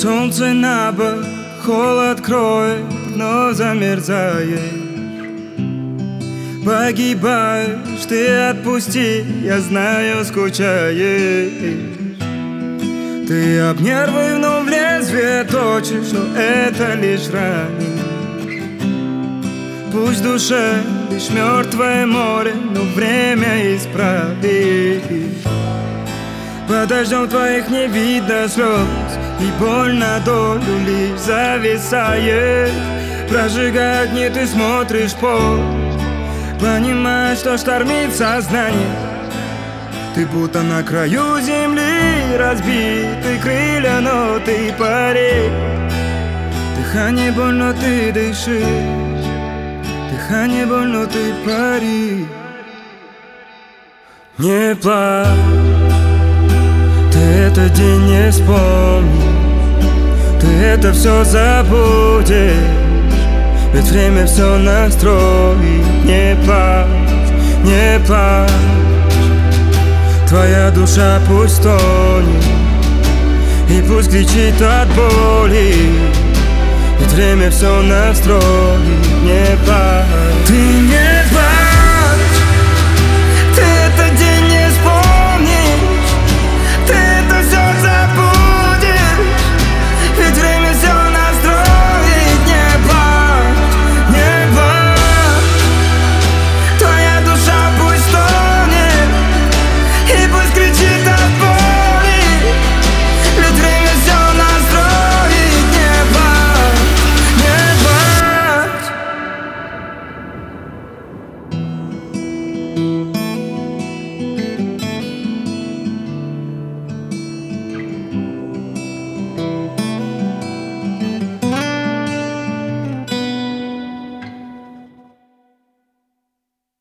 Солнце на бок, холод кроет, но замерзает. Погибаешь, ты отпусти, я знаю, скучаешь. Ты об нервы вновь лезвие точишь, но это лишь ранение. Пусть в душе лишь мертвое море, но время исправит. Под дождем твоих не видно слез, и боль на долю лишь зависает. Прожигая огни, ты смотришь в пол, понимаешь, что штормит сознание. Ты будто на краю земли, разбиты крылья, но ты паришь. Дыхание боль, но ты дышишь. Дыхание боль, но ты паришь. Не плачь, ты этот день не вспомнишь, ты это все забудешь, ведь время все настроит. Не плачь, не плачь, твоя душа пусть тонет и пусть кричит от боли, ведь время все настроит. Не плачь, ты не